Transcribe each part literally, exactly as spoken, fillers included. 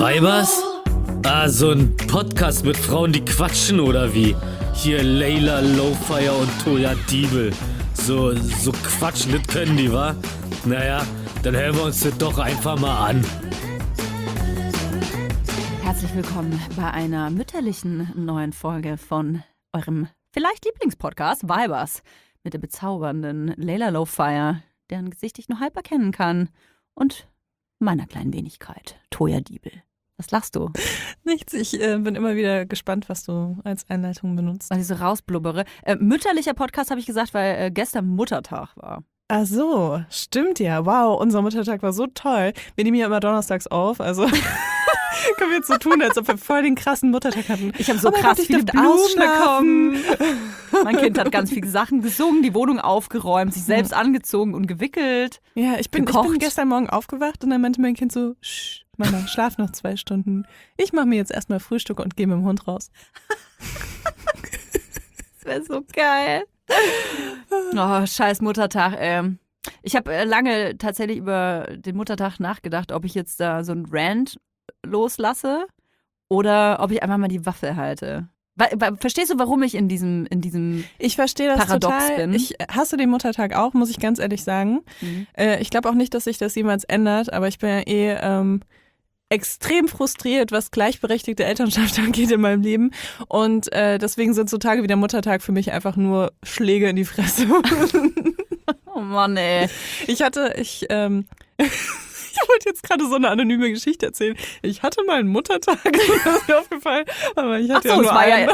Weibers? Ah, so ein Podcast mit Frauen, die quatschen oder wie? Hier Layla Lowfire und Toya Diebel. So, so quatschen, das können die, wa? Naja, dann hören wir uns das doch einfach mal an. Herzlich willkommen bei einer mütterlichen neuen Folge von eurem vielleicht Lieblingspodcast Weibers mit der bezaubernden Layla Lowfire, deren Gesicht ich nur halb erkennen kann, und meiner kleinen Wenigkeit, Toya Diebel. Was lachst du? Nichts, ich äh, bin immer wieder gespannt, was du als Einleitung benutzt. Weil ich so rausblubbere. Äh, mütterlicher Podcast habe ich gesagt, weil äh, gestern Muttertag war. Ach so, stimmt ja. Wow, unser Muttertag war so toll. Wir nehmen ja immer donnerstags auf, also können wir jetzt so tun, als ob wir voll den krassen Muttertag hatten. Ich habe so oh krass Gott, viele Blumen bekommen. Mein Kind hat ganz viele Sachen gesungen, die Wohnung aufgeräumt, sich selbst angezogen und gewickelt. Ja, ich bin, ich gekocht. bin gestern Morgen aufgewacht und dann meinte mein Kind so, Sch, Mama, schlaf noch zwei Stunden. Ich mache mir jetzt erstmal Frühstück und gehe mit dem Hund raus. Das wäre so geil. Oh, scheiß Muttertag, ey. Ich habe äh, lange tatsächlich über den Muttertag nachgedacht, ob ich jetzt da so einen Rant loslasse oder ob ich einfach mal die Waffe halte. Weil, weil, verstehst du, warum ich in diesem, in diesem Ich verstehe das Paradox total. bin? Ich hasse den Muttertag auch, muss ich ganz ehrlich sagen. Mhm. Äh, ich glaube auch nicht, dass sich das jemals ändert, aber ich bin ja eh ähm, extrem frustriert, was gleichberechtigte Elternschaft angeht in meinem Leben. Und äh, deswegen sind so Tage wie der Muttertag für mich einfach nur Schläge in die Fresse. Oh Mann, ey. Ich hatte, ich, ähm, ich wollte jetzt gerade so eine anonyme Geschichte erzählen. Ich hatte mal einen Muttertag, das ist mir aufgefallen, aber ich hatte Ach so, ja nur es war einen. ja.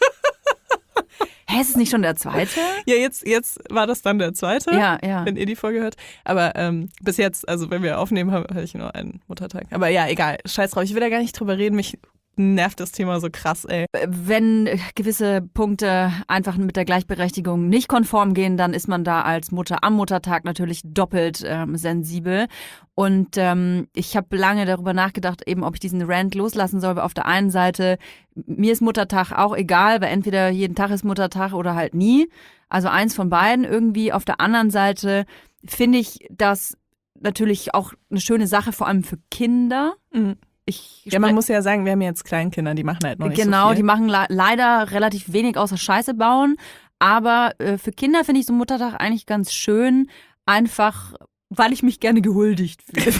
Hä, ist es nicht schon der zweite? Ja, jetzt, jetzt war das dann der zweite, Ja, ja. wenn ihr die Folge hört. Aber ähm, bis jetzt, also wenn wir aufnehmen, habe hab ich nur einen Muttertag. Aber ja, egal, scheiß drauf. Ich will da gar nicht drüber reden. Mich nervt das Thema so krass, ey. Wenn gewisse Punkte einfach mit der Gleichberechtigung nicht konform gehen, dann ist man da als Mutter am Muttertag natürlich doppelt ähm, sensibel. Und ähm, ich habe lange darüber nachgedacht, eben ob ich diesen Rant loslassen soll. Weil auf der einen Seite, mir ist Muttertag auch egal, weil entweder jeden Tag ist Muttertag oder halt nie. Also eins von beiden irgendwie. Auf der anderen Seite finde ich das natürlich auch eine schöne Sache, vor allem für Kinder. Mhm. Ich Ja, man muss ja sagen, wir haben jetzt Kleinkinder, die machen halt noch nicht Genau, so viel. die machen le- leider relativ wenig außer Scheiße bauen. Aber äh, für Kinder finde ich so Muttertag eigentlich ganz schön, einfach weil ich mich gerne gehuldigt fühle.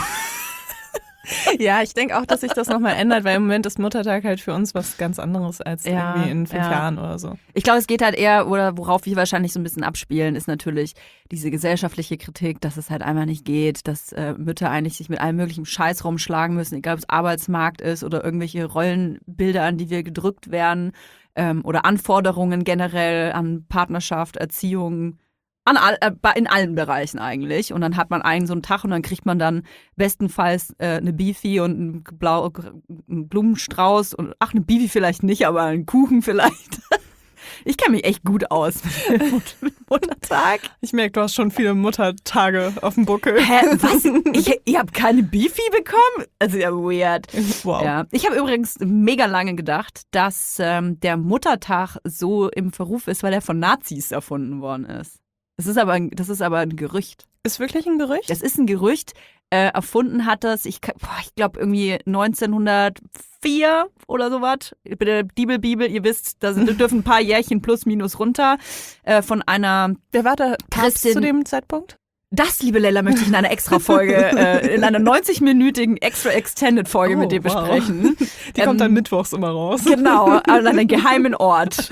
Ja, ich denke auch, dass sich das nochmal ändert, weil im Moment ist Muttertag halt für uns was ganz anderes als Ja, irgendwie in fünf ja. Jahren oder so. Ich glaube, es geht halt eher, oder worauf wir wahrscheinlich so ein bisschen abspielen, ist natürlich diese gesellschaftliche Kritik, dass es halt einfach nicht geht, dass äh, Mütter eigentlich sich mit allem möglichen Scheiß rumschlagen müssen, egal ob es Arbeitsmarkt ist oder irgendwelche Rollenbilder, an die wir gedrückt werden, ähm, oder Anforderungen generell an Partnerschaft, Erziehung, an all, äh, in allen Bereichen eigentlich. Und dann hat man einen so einen Tag und dann kriegt man dann bestenfalls äh, eine Beefy und einen, Blau, einen Blumenstrauß und ach, eine Beefy vielleicht nicht, aber einen Kuchen vielleicht. Ich kenne mich echt gut aus mit Muttertag. Ich merke, du hast schon viele Muttertage auf dem Buckel. Hä, was? Ich, ihr habt keine Beefy bekommen? Also ja, weird. Wow. Ja. Ich habe übrigens mega lange gedacht, dass ähm, der Muttertag so im Verruf ist, weil er von Nazis erfunden worden ist. Das ist aber ein, das ist aber ein Gerücht. Ist wirklich ein Gerücht? Das ist ein Gerücht. Äh, erfunden hat das, ich, ich glaube irgendwie neunzehnhundertvier oder sowas. Bitte Bibel, Bibel, ihr wisst, da sind, dürfen ein paar Jährchen plus minus runter. Äh, von einer Wer war da Papst Christin. zu dem Zeitpunkt? Das, liebe Lella, möchte ich in einer Extra-Folge, äh, in einer neunzig-minütigen Extra-Extended-Folge Oh, mit dir wow. besprechen. Die kommt dann mittwochs immer raus. Genau, an einem geheimen Ort.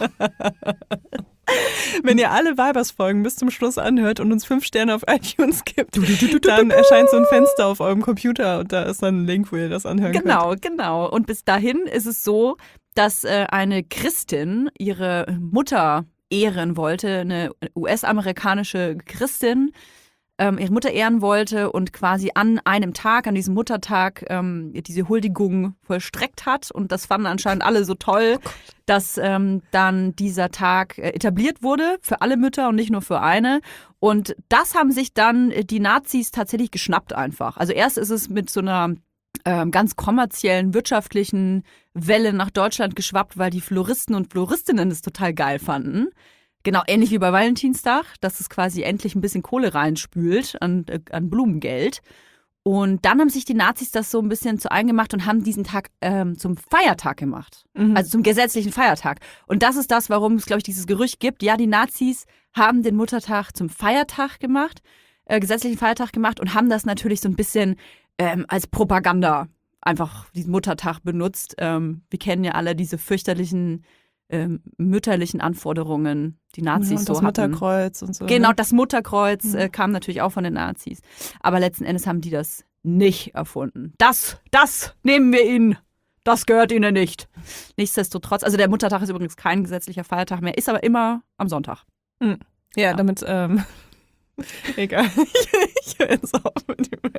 Wenn ihr alle Weibers-Folgen bis zum Schluss anhört und uns fünf Sterne auf iTunes gibt, dann erscheint so ein Fenster auf eurem Computer und da ist dann ein Link, wo ihr das anhören könnt. Genau, genau. Und bis dahin ist es so, dass äh, eine Christin ihre Mutter ehren wollte, eine U S-amerikanische Christin, ähm, ihre Mutter ehren wollte und quasi an einem Tag, an diesem Muttertag, ähm, diese Huldigung vollstreckt hat. Und das fanden anscheinend alle so toll, oh dass ähm, dann dieser Tag äh, etabliert wurde für alle Mütter und nicht nur für eine. Und das haben sich dann die Nazis tatsächlich geschnappt einfach. Also erst ist es mit so einer ähm, ganz kommerziellen, wirtschaftlichen Welle nach Deutschland geschwappt, weil die Floristen und Floristinnen es total geil fanden. Genau, ähnlich wie bei Valentinstag, dass es quasi endlich ein bisschen Kohle reinspült an, äh, an Blumengeld. Und dann haben sich die Nazis das so ein bisschen zu eigen gemacht und haben diesen Tag ähm, zum Feiertag gemacht. Mhm. Also zum gesetzlichen Feiertag. Und das ist das, warum es, glaube ich, dieses Gerücht gibt. Ja, die Nazis haben den Muttertag zum Feiertag gemacht, äh, gesetzlichen Feiertag gemacht und haben das natürlich so ein bisschen ähm, als Propaganda einfach diesen Muttertag benutzt. Ähm, wir kennen ja alle diese fürchterlichen ähm, mütterlichen Anforderungen, die Nazis ja, und so das hatten. Mutterkreuz und so. Genau, ne? das Mutterkreuz Mhm. äh, kam natürlich auch von den Nazis. Aber letzten Endes haben die das nicht erfunden. Das, das nehmen wir ihnen. Das gehört ihnen nicht. Nichtsdestotrotz, also der Muttertag ist übrigens kein gesetzlicher Feiertag mehr, ist aber immer am Sonntag. Ja, Ja. damit, ähm, egal. ich höre jetzt auf mit dem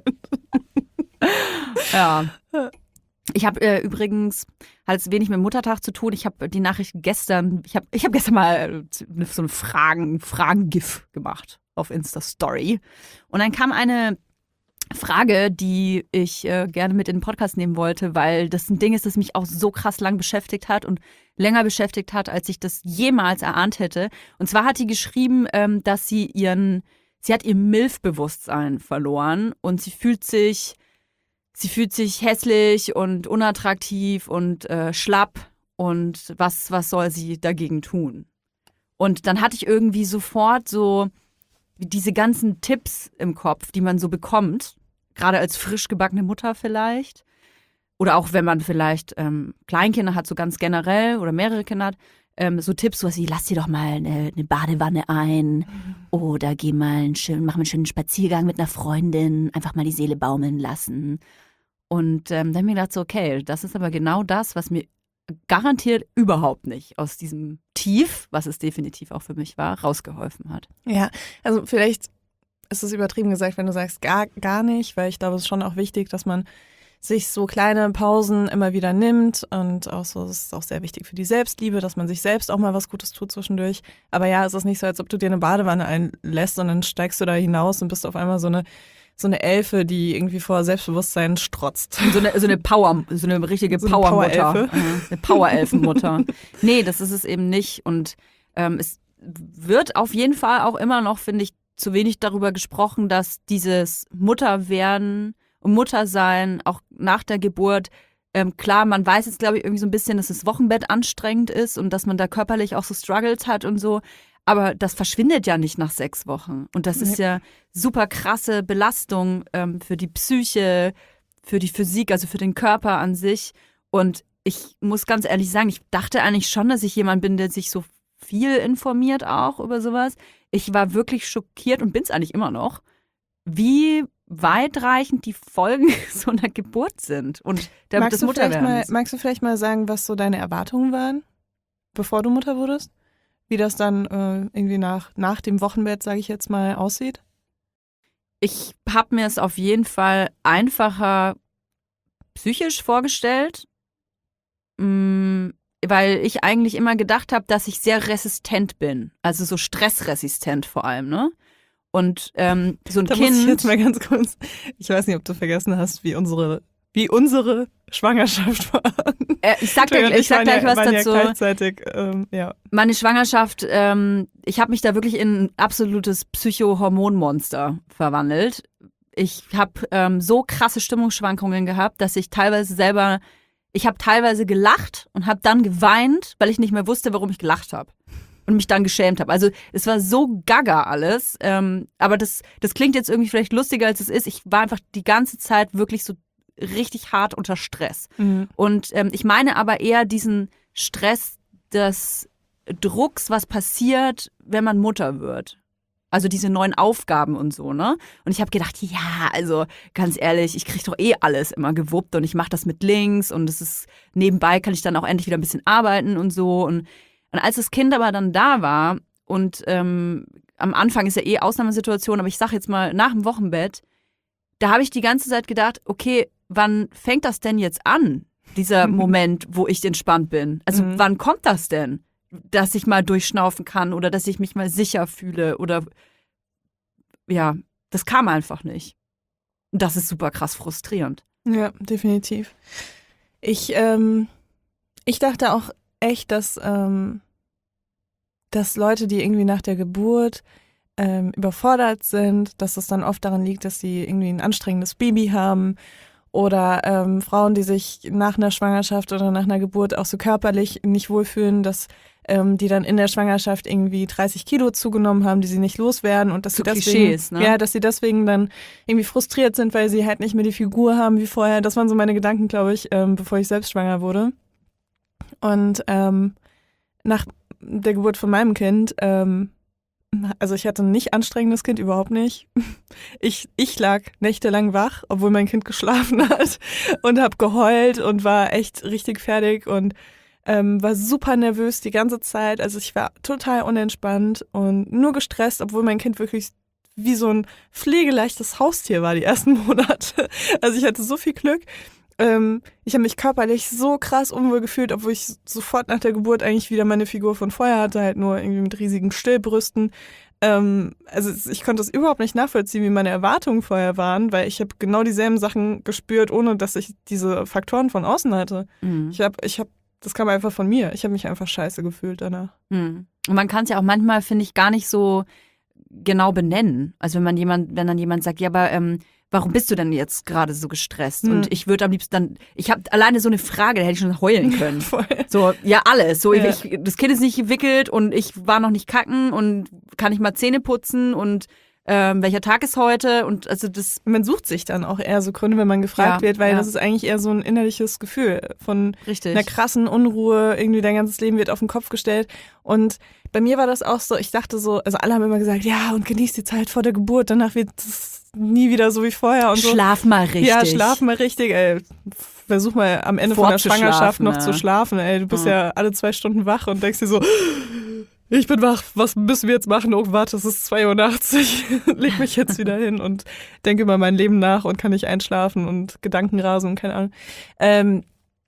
Ja. Ich habe äh, übrigens, hat es wenig mit dem Muttertag zu tun. Ich habe die Nachricht gestern, ich habe ich hab gestern mal äh, so ein Fragen, Fragen-GIF gemacht auf Insta-Story. Und dann kam eine Frage, die ich äh, gerne mit in den Podcast nehmen wollte, weil das ein Ding ist, das mich auch so krass lang beschäftigt hat und länger beschäftigt hat, als ich das jemals erahnt hätte. Und zwar hat die geschrieben, ähm, dass sie ihren, sie hat ihr Milf-Bewusstsein verloren und sie fühlt sich, sie fühlt sich hässlich und unattraktiv und äh, schlapp und was, was soll sie dagegen tun? Und dann hatte ich irgendwie sofort so diese ganzen Tipps im Kopf, die man so bekommt, gerade als frisch gebackene Mutter vielleicht. Oder auch wenn man vielleicht ähm, Kleinkinder hat, so ganz generell oder mehrere Kinder hat, ähm, so Tipps, sowas wie, lass dir doch mal eine, eine Badewanne ein oder geh mal einen schönen, mach mal einen schönen Spaziergang mit einer Freundin, einfach mal die Seele baumeln lassen. Und ähm, dann habe ich mir gedacht, so, okay, das ist aber genau das, was mir garantiert überhaupt nicht aus diesem Tief, was es definitiv auch für mich war, rausgeholfen hat. Ja, also vielleicht ist es übertrieben gesagt, wenn du sagst, gar, gar nicht, weil ich glaube, es ist schon auch wichtig, dass man sich so kleine Pausen immer wieder nimmt und auch so, es ist auch sehr wichtig für die Selbstliebe, dass man sich selbst auch mal was Gutes tut zwischendurch. Aber ja, es ist nicht so, als ob du dir eine Badewanne einlässt und dann steigst du da hinaus und bist auf einmal so eine so eine Elfe, die irgendwie vor Selbstbewusstsein strotzt. So eine, so eine Power, so eine richtige So eine Powermutter. Powerelfe. Mhm, eine Powerelfenmutter. Nee, das ist es eben nicht. Und ähm, es wird auf jeden Fall auch immer noch, finde ich, zu wenig darüber gesprochen, dass dieses Mutterwerden und Muttersein auch nach der Geburt, ähm, klar, man weiß jetzt, glaube ich, irgendwie so ein bisschen, dass das Wochenbett anstrengend ist und dass man da körperlich auch so Struggles hat und so. Aber das verschwindet ja nicht nach sechs Wochen. Und das ist ja super krasse Belastung ähm, für die Psyche, für die Physik, also für den Körper an sich. Und ich muss ganz ehrlich sagen, ich dachte eigentlich schon, dass ich jemand bin, der sich so viel informiert auch über sowas. Ich war wirklich schockiert und bin es eigentlich immer noch, wie weitreichend die Folgen so einer Geburt sind und der, magst des du vielleicht mal, Mutterwerdens. magst du vielleicht mal sagen, was so deine Erwartungen waren, bevor du Mutter wurdest? Wie das dann äh, irgendwie nach, nach dem Wochenbett, sage ich jetzt mal, aussieht? Ich habe mir es auf jeden Fall einfacher psychisch vorgestellt, mh, weil ich eigentlich immer gedacht habe, dass ich sehr resistent bin, also so stressresistent vor allem, ne? Und ähm, so ein Da Kind. muss ich jetzt mal ganz kurz, ich weiß nicht, ob du vergessen hast, wie unsere, wie unsere Schwangerschaft war. Äh, ich sag, dir, ich sag gleich ja, was waren dazu. Ja gleichzeitig, ähm, ja. Meine Schwangerschaft, ähm, ich habe mich da wirklich in ein absolutes Psychohormonmonster verwandelt. Ich habe ähm, so krasse Stimmungsschwankungen gehabt, dass ich teilweise selber, ich habe teilweise gelacht und habe dann geweint, weil ich nicht mehr wusste, warum ich gelacht habe. Und mich dann geschämt habe. Also es war so gaga alles. Ähm, aber das, das klingt jetzt irgendwie vielleicht lustiger, als es ist. Ich war einfach die ganze Zeit wirklich so richtig hart unter Stress. Mhm. Und ähm, ich meine aber eher diesen Stress des Drucks, was passiert, wenn man Mutter wird. Also diese neuen Aufgaben und so, ne? Und ich habe gedacht, ja, also ganz ehrlich, ich kriege doch eh alles immer gewuppt und ich mache das mit links und es ist nebenbei kann ich dann auch endlich wieder ein bisschen arbeiten und so. Und, und als das Kind aber dann da war und ähm, am Anfang ist ja eh Ausnahmesituation, aber ich sage jetzt mal nach dem Wochenbett, da habe ich die ganze Zeit gedacht, okay, wann fängt das denn jetzt an, dieser Moment, wo ich entspannt bin? Also Mhm. wann kommt das denn? Dass ich mal durchschnaufen kann oder dass ich mich mal sicher fühle oder ja, das kam einfach nicht. Und das ist super krass frustrierend. Ja, definitiv. Ich, ähm, ich dachte auch echt, dass, ähm, dass Leute, die irgendwie nach der Geburt ähm, überfordert sind, dass es dann oft daran liegt, dass sie irgendwie ein anstrengendes Baby haben oder ähm, Frauen, die sich nach einer Schwangerschaft oder nach einer Geburt auch so körperlich nicht wohlfühlen, dass ähm, die dann in der Schwangerschaft irgendwie dreißig Kilo zugenommen haben, die sie nicht loswerden und dass So sie deswegen, Klischees, ne? ja, dass sie deswegen dann irgendwie frustriert sind, weil sie halt nicht mehr die Figur haben wie vorher. Das waren so meine Gedanken, glaube ich, ähm, bevor ich selbst schwanger wurde. Und ähm, nach der Geburt von meinem Kind, ähm, also ich hatte ein nicht anstrengendes Kind, überhaupt nicht. Ich, ich lag nächtelang wach, obwohl mein Kind geschlafen hat und habe geheult und war echt richtig fertig und ähm, war super nervös die ganze Zeit. Also ich war total unentspannt und nur gestresst, obwohl mein Kind wirklich wie so ein pflegeleichtes Haustier war die ersten Monate. Also ich hatte so viel Glück. Ähm, ich habe mich körperlich so krass unwohl gefühlt, obwohl ich sofort nach der Geburt eigentlich wieder meine Figur von vorher hatte, halt nur irgendwie mit riesigen Stillbrüsten. Ähm, also ich konnte das überhaupt nicht nachvollziehen, wie meine Erwartungen vorher waren, weil ich habe genau dieselben Sachen gespürt, ohne dass ich diese Faktoren von außen hatte. Mhm. Ich habe, ich habe, das kam einfach von mir. Ich habe mich einfach scheiße gefühlt danach. Mhm. Und man kann es ja auch manchmal, finde ich, gar nicht so genau benennen. Also wenn man jemand, wenn dann jemand sagt, ja, aber ähm, warum bist du denn jetzt gerade so gestresst? Hm. Und ich würde am liebsten dann, ich habe alleine so eine Frage, da hätte ich schon heulen können. Voll. So, ja, alles. So, Ja. Ich, das Kind ist nicht gewickelt und ich war noch nicht kacken und kann ich mal Zähne putzen und ähm, welcher Tag ist heute? Und also das. Man sucht sich dann auch eher so Gründe, wenn man gefragt Ja, wird, weil ja. das ist eigentlich eher so ein innerliches Gefühl von Richtig. einer krassen Unruhe, irgendwie dein ganzes Leben wird auf den Kopf gestellt. Und bei mir war das auch so, ich dachte so, also alle haben immer gesagt, ja, und genieß die Zeit vor der Geburt, danach wird es nie wieder so wie vorher und so. Schlaf mal richtig. Ja, schlaf mal richtig, ey. Versuch mal am Ende von der Vorzuschlafen, Schwangerschaft noch ja. zu schlafen, ey. Du bist Ja. ja alle zwei Stunden wach und denkst dir so, ich bin wach, was müssen wir jetzt machen? Oh, warte, es ist zwei Uhr nachts, ich leg mich jetzt wieder hin und denke über mein Leben nach und kann nicht einschlafen und Gedanken rasen und keine Ahnung. Ähm,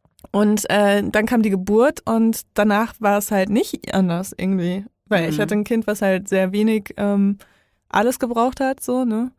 und äh, dann kam die Geburt und danach war es halt nicht anders irgendwie, weil Mhm. ich hatte ein Kind, was halt sehr wenig ähm, alles gebraucht hat, so, ne?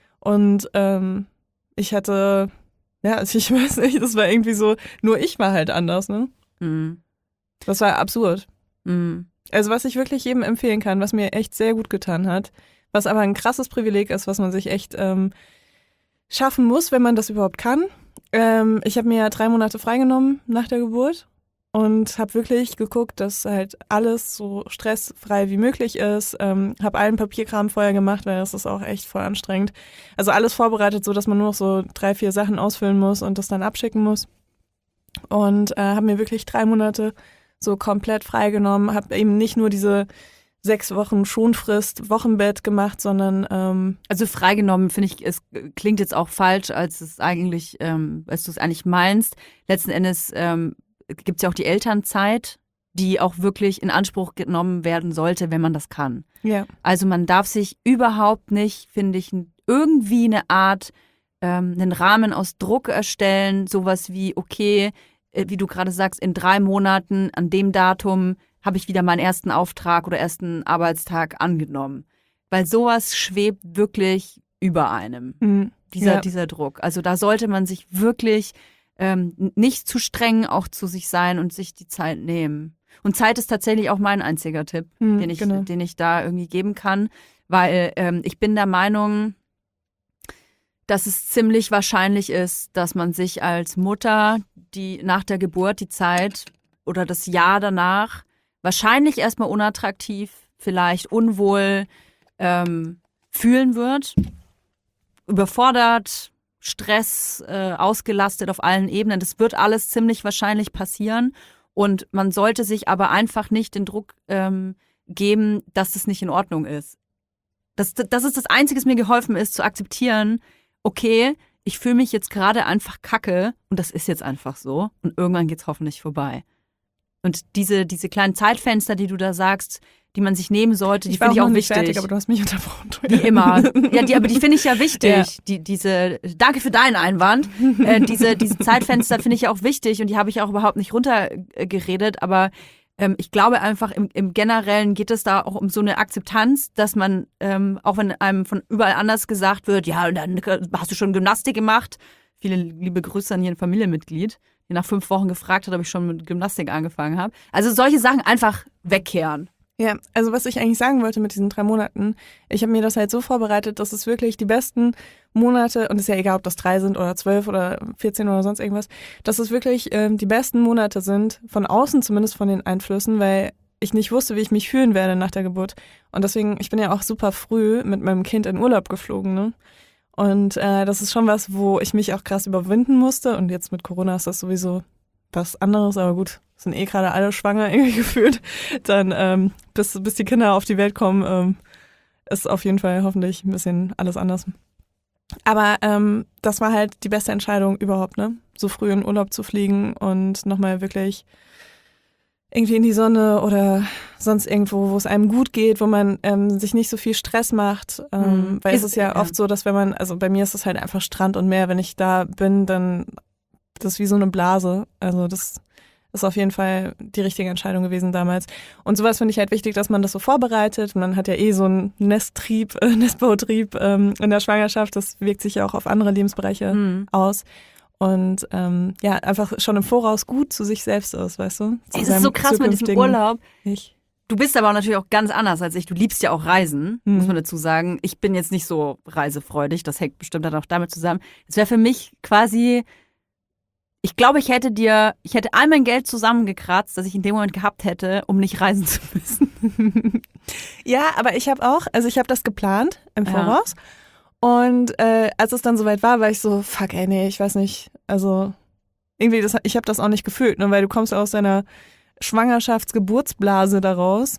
Und ähm, ich hatte, ja, also ich weiß nicht, das war irgendwie so, nur ich war halt anders, ne? Mhm. Das war absurd. Mhm. Also was ich wirklich jedem empfehlen kann, was mir echt sehr gut getan hat, was aber ein krasses Privileg ist, was man sich echt ähm, schaffen muss, wenn man das überhaupt kann. Ähm, ich habe mir ja drei Monate freigenommen nach der Geburt und habe wirklich geguckt, dass halt alles so stressfrei wie möglich ist. Ähm, habe allen Papierkram vorher gemacht, weil das ist auch echt voll anstrengend. Also alles vorbereitet, so dass man nur noch so drei, vier Sachen ausfüllen muss und das dann abschicken muss. Und äh, habe mir wirklich drei Monate so komplett freigenommen, habe eben nicht nur diese sechs Wochen Schonfrist Wochenbett gemacht, sondern ähm, Also freigenommen, finde ich, es klingt jetzt auch falsch, als es eigentlich, ähm, als du es eigentlich meinst. Letzten Endes ähm, gibt es ja auch die Elternzeit, die auch wirklich in Anspruch genommen werden sollte, wenn man das kann. ja. Also man darf sich überhaupt nicht, finde ich, irgendwie eine Art, ähm, einen Rahmen aus Druck erstellen, sowas wie, okay, äh, wie du gerade sagst, in drei Monaten an dem Datum habe ich wieder meinen ersten Auftrag oder ersten Arbeitstag angenommen. Weil sowas schwebt wirklich über einem, Mhm. dieser, ja. dieser Druck. Also da sollte man sich wirklich ähm, nicht zu streng auch zu sich sein und sich die Zeit nehmen. Und Zeit ist tatsächlich auch mein einziger Tipp, Mhm, den ich, genau. den ich da irgendwie geben kann, weil ähm, ich bin der Meinung, dass es ziemlich wahrscheinlich ist, dass man sich als Mutter die nach der Geburt die Zeit oder das Jahr danach wahrscheinlich erstmal unattraktiv, vielleicht unwohl ähm, fühlen wird, überfordert, Stress, äh, ausgelastet auf allen Ebenen. Das wird alles ziemlich wahrscheinlich passieren und man sollte sich aber einfach nicht den Druck ähm, geben, dass das nicht in Ordnung ist. Das, das ist das Einzige, was mir geholfen ist, zu akzeptieren, okay, ich fühle mich jetzt gerade einfach kacke und das ist jetzt einfach so und irgendwann geht's hoffentlich vorbei. Und diese, diese kleinen Zeitfenster, die du da sagst, die man sich nehmen sollte, die Ich war finde ich auch auch noch nicht wichtig. fertig, aber du hast mich unterbrochen. Wie immer. Ja, die, aber die finde ich ja wichtig. Ja. Die, diese, danke für deinen Einwand. Äh, diese, diese Zeitfenster finde ich ja auch wichtig und die habe ich auch überhaupt nicht runtergeredet, aber ähm, ich glaube einfach, im, im Generellen geht es da auch um so eine Akzeptanz, dass man, ähm, auch wenn einem von überall anders gesagt wird, ja, und dann hast du schon Gymnastik gemacht. Viele liebe Grüße an hier ein Familienmitglied, die nach fünf Wochen gefragt hat, ob ich schon mit Gymnastik angefangen habe. Also solche Sachen einfach wegkehren. Ja, also was ich eigentlich sagen wollte mit diesen drei Monaten, ich habe mir das halt so vorbereitet, dass es wirklich die besten Monate, und es ist ja egal, ob das drei sind oder zwölf oder vierzehn oder sonst irgendwas, dass es wirklich ähm, die besten Monate sind, von außen zumindest von den Einflüssen, weil ich nicht wusste, wie ich mich fühlen werde nach der Geburt. Und deswegen, ich bin ja auch super früh mit meinem Kind in Urlaub geflogen, ne? Und äh, das ist schon was, wo ich mich auch krass überwinden musste. Und jetzt mit Corona ist das sowieso was anderes, aber gut, sind eh gerade alle schwanger irgendwie gefühlt. Dann ähm, bis, bis die Kinder auf die Welt kommen, ähm, ist auf jeden Fall hoffentlich ein bisschen alles anders. Aber ähm, das war halt die beste Entscheidung überhaupt, ne? So früh in Urlaub zu fliegen und nochmal wirklich irgendwie in die Sonne oder sonst irgendwo, wo es einem gut geht, wo man ähm, sich nicht so viel Stress macht. Ähm, Mhm. weil Ist- es ist ja, ja. oft so, dass wenn man, also bei mir ist es halt einfach Strand und Meer, wenn ich da bin, dann das ist wie so eine Blase. Also das ist auf jeden Fall die richtige Entscheidung gewesen damals. Und sowas finde ich halt wichtig, dass man das so vorbereitet. Man hat ja eh so einen Nesttrieb, äh, Nestbautrieb ähm, in der Schwangerschaft. Das wirkt sich ja auch auf andere Lebensbereiche Mhm. aus. Und ähm, ja, einfach schon im Voraus gut zu sich selbst ist, weißt du? Zu Es ist seinem so krass mit diesem zukünftigen Urlaub. Ich. Du bist aber natürlich auch ganz anders als ich. Du liebst ja auch Reisen, Mhm. muss man dazu sagen. Ich bin jetzt nicht so reisefreudig. Das hängt bestimmt dann auch damit zusammen. Es wäre für mich quasi, ich glaube, ich hätte dir, ich hätte all mein Geld zusammengekratzt, das ich in dem Moment gehabt hätte, um nicht reisen zu müssen. Ja, aber ich habe auch, also ich habe das geplant im Ja. Voraus. Und äh, als es dann soweit war, war ich so, fuck ey, nee, ich weiß nicht, also irgendwie, das, ich habe das auch nicht gefühlt, ne, weil du kommst aus deiner Schwangerschaftsgeburtsblase daraus.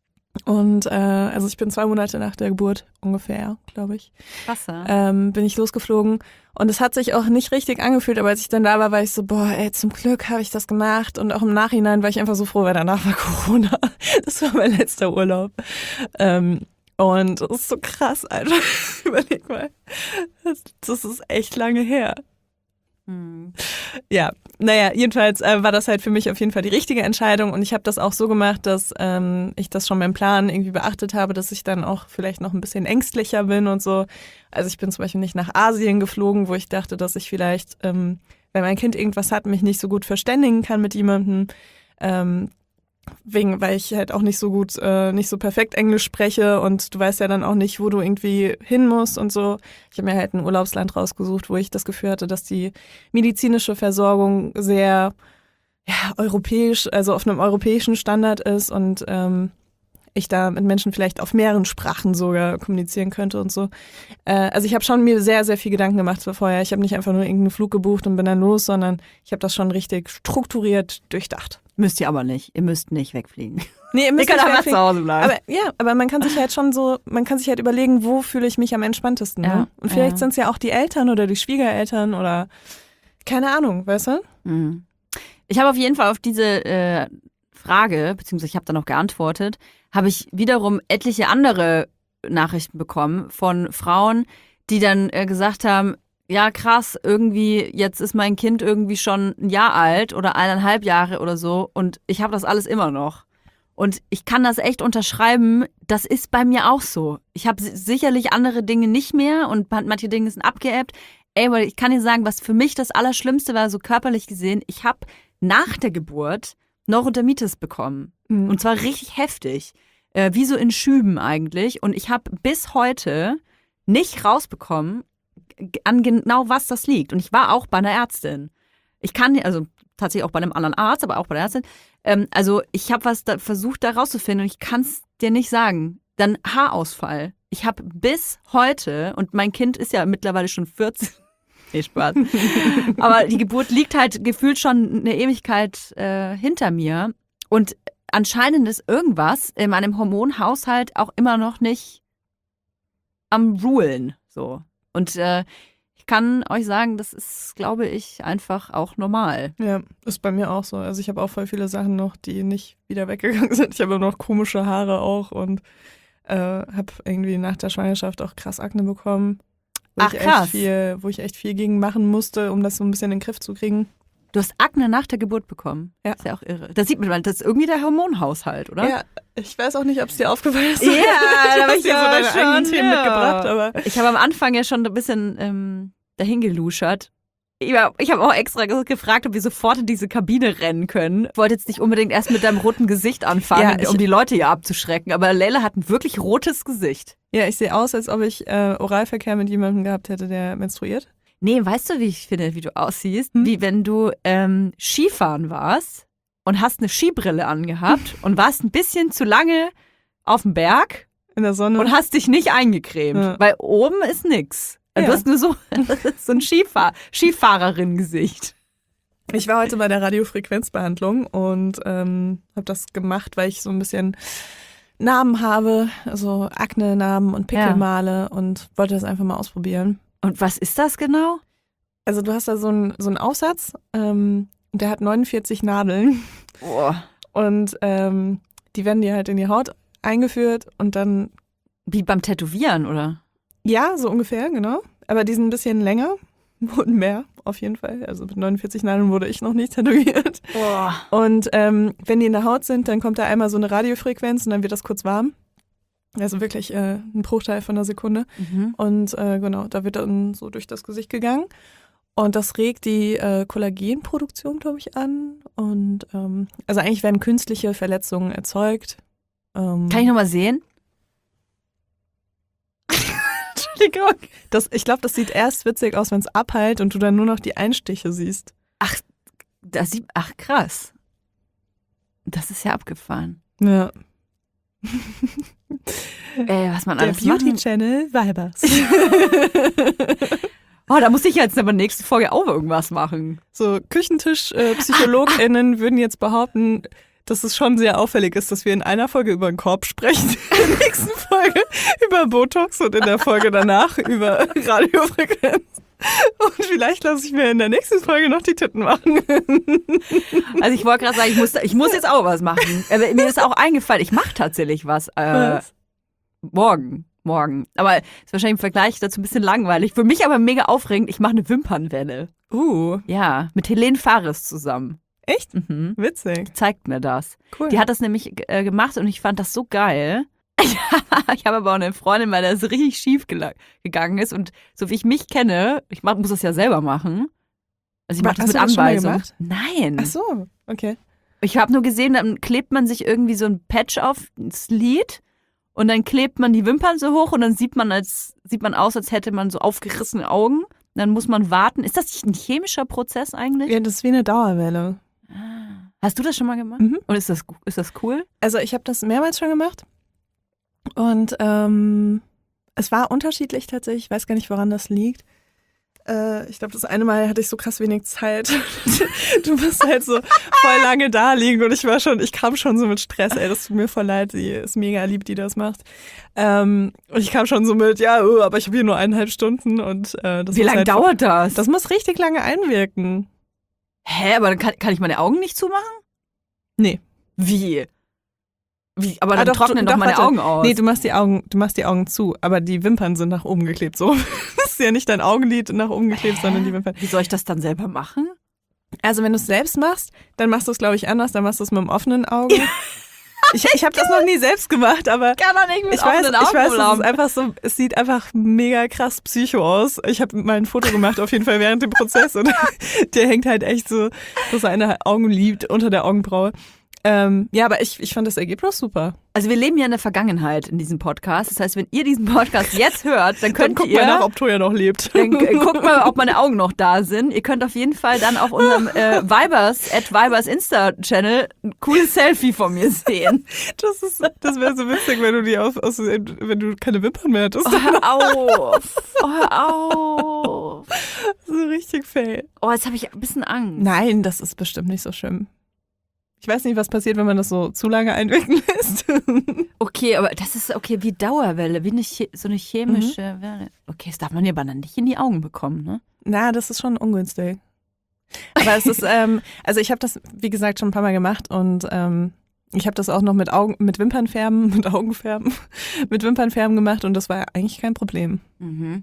Und äh, also ich bin zwei Monate nach der Geburt ungefähr, glaube ich, Krass, ja. ähm, bin ich losgeflogen. Und es hat sich auch nicht richtig angefühlt, aber als ich dann da war, war ich so, boah, ey, zum Glück habe ich das gemacht. Und auch im Nachhinein war ich einfach so froh, weil danach war Corona. Das war mein letzter Urlaub. Ähm, und das ist so krass, Alter. Überleg mal. Das, das ist echt lange her. Hm. Ja, naja, jedenfalls äh, war das halt für mich auf jeden Fall die richtige Entscheidung. Und ich habe das auch so gemacht, dass ähm, ich das schon beim Plan irgendwie beachtet habe, dass ich dann auch vielleicht noch ein bisschen ängstlicher bin und so. Also ich bin zum Beispiel nicht nach Asien geflogen, wo ich dachte, dass ich vielleicht, ähm, wenn mein Kind irgendwas hat, mich nicht so gut verständigen kann mit jemandem. Ähm, Wegen, weil ich halt auch nicht so gut, äh, nicht so perfekt Englisch spreche und du weißt ja dann auch nicht, wo du irgendwie hin musst und so. Ich habe mir halt ein Urlaubsland rausgesucht, wo ich das Gefühl hatte, dass die medizinische Versorgung sehr ja, europäisch, also auf einem europäischen Standard ist und ähm, ich da mit Menschen vielleicht auf mehreren Sprachen sogar kommunizieren könnte und so. Äh, also ich habe schon mir sehr, sehr viel Gedanken gemacht vorher. Ich habe nicht einfach nur irgendeinen Flug gebucht und bin dann los, sondern ich habe das schon richtig strukturiert durchdacht. Müsst ihr aber nicht. Ihr müsst nicht wegfliegen. Nee, ihr Ihr müsst könnt nicht einfach wegfliegen. zu Hause bleiben. Aber ja, aber man kann sich halt schon so, man kann sich halt überlegen, wo fühle ich mich am entspanntesten. Ne? Ja, Und vielleicht ja. sind es ja auch die Eltern oder die Schwiegereltern oder keine Ahnung, weißt du? Mhm. Ich habe auf jeden Fall auf diese äh, Frage, beziehungsweise ich habe dann auch geantwortet, habe ich wiederum etliche andere Nachrichten bekommen von Frauen, die dann äh, gesagt haben, ja krass, irgendwie, jetzt ist mein Kind irgendwie schon ein Jahr alt oder eineinhalb Jahre oder so und ich habe das alles immer noch. Und ich kann das echt unterschreiben, das ist bei mir auch so. Ich habe sicherlich andere Dinge nicht mehr und manche Dinge sind abgeebbt. Ey, aber ich kann dir sagen, was für mich das Allerschlimmste war, so körperlich gesehen, ich habe nach der Geburt Neurodermitis bekommen. Mhm. Und zwar richtig heftig. Äh, wie so in Schüben eigentlich. Und ich habe bis heute nicht rausbekommen, g- an genau was das liegt. Und ich war auch bei einer Ärztin. Ich kann, also tatsächlich auch bei einem anderen Arzt, aber auch bei der Ärztin. Ähm, also ich habe was da versucht, da rauszufinden und ich kann es dir nicht sagen. Dann Haarausfall. Ich habe bis heute, und mein Kind ist ja mittlerweile schon vierzehn, nee, Spaß. Aber die Geburt liegt halt gefühlt schon eine Ewigkeit äh, hinter mir. Und anscheinend ist irgendwas in meinem Hormonhaushalt auch immer noch nicht am Rulen. So. Und äh, ich kann euch sagen, das ist, glaube ich, einfach auch normal. Ja, ist bei mir auch so. Also ich habe auch voll viele Sachen noch, die nicht wieder weggegangen sind. Ich habe immer noch komische Haare auch und äh, habe irgendwie nach der Schwangerschaft auch krass Akne bekommen. Wo Ach, ich krass. Echt viel, wo ich echt viel gegen machen musste, um das so ein bisschen in den Griff zu kriegen. Du hast Akne nach der Geburt bekommen. Ja. Ist ja auch irre. Das sieht man, das ist irgendwie der Hormonhaushalt, oder? Ja, ich weiß auch nicht, ob es dir aufgefallen ist. Ja, ich da hab habe ich dir so ja deine eigenen schon, Themen ja. mitgebracht, aber Ich habe am Anfang ja schon ein bisschen ähm, dahin geluschert. Ja, ich habe auch extra ge- gefragt, ob wir sofort in diese Kabine rennen können. Ich wollte jetzt nicht unbedingt erst mit deinem roten Gesicht anfangen, Ja, ich- um die Leute hier abzuschrecken. Aber Leila hat ein wirklich rotes Gesicht. Ja, ich sehe aus, als ob ich äh, Oralverkehr mit jemandem gehabt hätte, der menstruiert. Nee, weißt du, wie ich finde, wie du aussiehst? Hm? Wie wenn du ähm, Skifahren warst und hast eine Skibrille angehabt und warst ein bisschen zu lange auf dem Berg In der Sonne. und hast dich nicht eingecremt. Ja. Weil oben ist nix. Du Ja. hast nur so, so ein Skifahr Skifahrerin-Gesicht. Ich war heute bei der Radiofrequenzbehandlung und ähm, habe das gemacht, weil ich so ein bisschen Narben habe, also Akne-Narben und Pickelmale und wollte das einfach mal ausprobieren. Und was ist das genau? Also du hast da so einen so einen Aufsatz, ähm, der hat neunundvierzig Nadeln Boah. und ähm, die werden dir halt in die Haut eingeführt und dann, Wie beim Tätowieren, oder? ja, so ungefähr, genau. Aber die sind ein bisschen länger und mehr auf jeden Fall. Also mit neunundvierzig Nadeln wurde ich noch nicht tätowiert. Boah. Und ähm, wenn die in der Haut sind, dann kommt da einmal so eine Radiofrequenz und dann wird das kurz warm. Also wirklich äh, ein Bruchteil von einer Sekunde. Mhm. Und äh, genau, da wird dann so durch das Gesicht gegangen. Und das regt die äh, Kollagenproduktion, glaube ich, an. Und ähm, also eigentlich werden künstliche Verletzungen erzeugt. Ähm, Kann ich nochmal sehen? Entschuldigung. das, ich glaube, das sieht erst witzig aus, wenn es abheilt und du dann nur noch die Einstiche siehst. Das sieht, ach krass. Das ist ja abgefahren. Ja. Ey, was man Der alles machen. Beauty-Channel Weibers. Oh, da muss ich jetzt aber nächste Folge auch irgendwas machen. So, Küchentisch-PsychologInnen würden jetzt behaupten, dass es schon sehr auffällig ist, dass wir in einer Folge über einen Korb sprechen, in der nächsten Folge über Botox und in der Folge danach über Radiofrequenz. Und vielleicht lasse ich mir in der nächsten Folge noch die Titten machen. Also ich wollte gerade sagen, ich muss, ich muss jetzt auch was machen. Aber mir ist auch eingefallen, ich mache tatsächlich was. Äh, Was? Morgen. Morgen. Aber ist wahrscheinlich im Vergleich dazu ein bisschen langweilig. Für mich aber mega aufregend, ich mache eine Wimpernwelle. Uh, Ja, mit Helene Fares zusammen. echt? Mhm. Witzig. Zeigt mir das. Cool. Die hat das nämlich äh, gemacht und ich fand das so geil. Ich habe aber auch eine Freundin, weil das richtig schief gela- gegangen ist. Und so wie ich mich kenne, ich mach, muss das ja selber machen. Also ich mache das Hast mit du das schon mal Anweisung. gemacht? Nein. Ach so, okay. Ich habe nur gesehen, dann klebt man sich irgendwie so ein Patch aufs Lid und dann klebt man die Wimpern so hoch und dann sieht man, als, sieht man aus, als hätte man so aufgerissene Augen. Dann muss man warten. Ist das nicht ein chemischer Prozess eigentlich? Ja, das ist wie eine Dauerwelle. Hast du das schon mal gemacht? Mhm. Und ist das, ist das cool? Also ich habe das mehrmals schon gemacht und ähm, es war unterschiedlich tatsächlich. Ich weiß gar nicht, woran das liegt. Äh, ich glaube, das eine Mal hatte ich so krass wenig Zeit. Du musst halt so voll lange da liegen und ich war schon, ich kam schon so mit Stress. Ey, das tut mir voll leid. Sie ist mega lieb, die das macht. Ähm, und ich kam schon so mit, ja, uh, aber ich habe hier nur eineinhalb Stunden und äh, das Wie muss lange halt, dauert das? Das muss richtig lange einwirken. Hä, aber dann kann, kann ich meine Augen nicht zumachen? Nee. Wie? Wie? Aber Ah, dann doch, trocknen du- doch doch, meine warte. Augen aus. Nee, du machst die Augen, du machst die Augen zu, aber die Wimpern sind nach oben geklebt. So, das ist ja nicht dein Augenlid nach oben geklebt, sondern die Wimpern. Wie soll ich das dann selber machen? Also wenn du es selbst machst, dann machst du es, glaube ich, anders. Dann machst du es mit dem offenen Auge. Ich, ich habe das noch nie selbst gemacht, aber Kann doch nicht mit ich weiß, offenen ich Augen weiß, es ist rumlaufen. einfach so, es sieht einfach mega krass psycho aus. Ich habe mal ein Foto gemacht, auf jeden Fall während dem Prozess und der hängt halt echt so, so seine Augenlid unter der Augenbraue. Ähm, ja, aber ich, ich fand das Ergebnis super. Also wir leben ja in der Vergangenheit in diesem Podcast. Das heißt, wenn ihr diesen Podcast jetzt hört, dann Dann könnt guck ihr... mal nach, ob Toya noch lebt. Dann äh, guckt mal, ob meine Augen noch da sind. Ihr könnt auf jeden Fall dann auf unserem äh, Vibers, at Vibers Insta-Channel ein cooles Selfie von mir sehen. Das ist, das wäre so witzig, wenn du die aus, aus, wenn du keine Wimpern mehr hättest. Oh, hör auf. Oh, hör auf. So richtig fail. Oh, jetzt habe ich ein bisschen Angst. Nein, das ist bestimmt nicht so schlimm. Ich weiß nicht, was passiert, wenn man das so zu lange einwirken lässt. Okay, aber das ist okay wie Dauerwelle, wie eine, che- so eine chemische Welle. Okay, das darf man ja aber dann nicht in die Augen bekommen, ne? Na, das ist schon ungünstig. Aber es ist, ähm, also ich habe das, wie gesagt, schon ein paar Mal gemacht und ähm, ich habe das auch noch mit Augen, mit Wimpernfärben, mit Augenfärben, mit Wimpernfärben gemacht und das war eigentlich kein Problem. Mhm.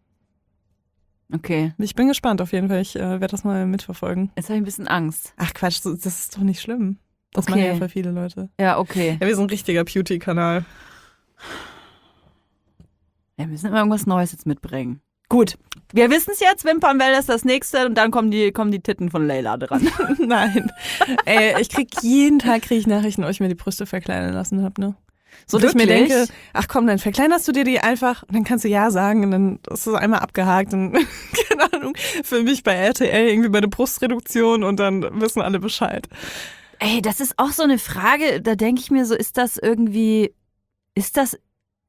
Okay, Ich bin gespannt auf jeden Fall. Ich äh, werde das mal mitverfolgen. jetzt habe ich ein bisschen Angst. Ach Quatsch, so- das ist doch nicht schlimm. Das Okay. machen ja voll viele Leute. Ja, okay. Ja, wir sind ein richtiger Beauty-Kanal. Ja, wir müssen immer irgendwas Neues jetzt mitbringen. Gut, wir wissen es jetzt, Wimpernwelle ist das nächste und dann kommen die, kommen die Titten von Leila dran. Nein. Ey, ich krieg jeden Tag krieg ich Nachrichten, ob ich mir die Brüste verkleinern lassen habe, ne? So, dass ich mir Wirklich? denke, ach komm, dann verkleinerst du dir die einfach und dann kannst du ja sagen und dann ist es einmal abgehakt und keine Ahnung, für mich bei R T L irgendwie bei der Brustreduktion und dann wissen alle Bescheid. Ey, das ist auch so eine Frage, da denke ich mir so, ist das irgendwie, ist das,